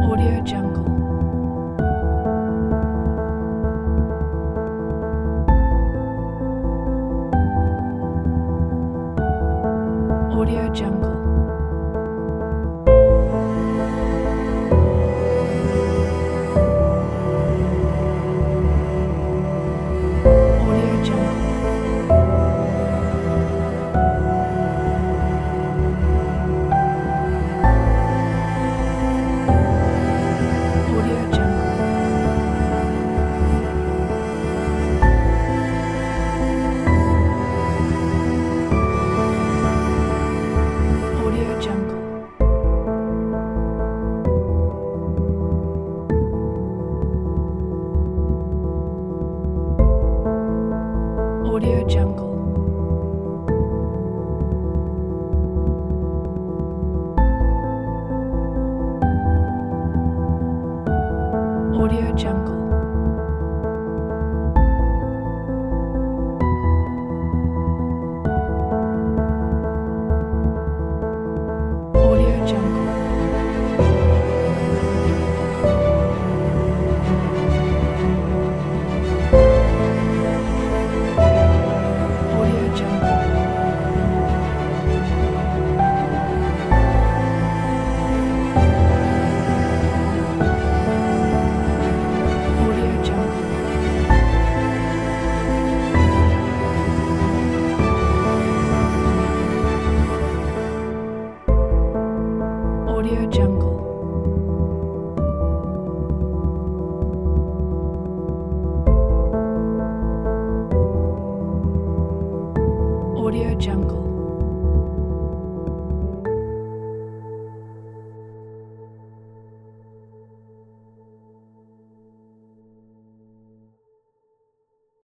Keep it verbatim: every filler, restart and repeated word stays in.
Audio Jungle. Audio Jungle. Audio Jungle. Audio Jungle. Audio Jungle. Audio Jungle. Audio Jungle. Audio Jungle. Audio Jungle. Audio Jungle. Audio Jungle. Audio Jungle.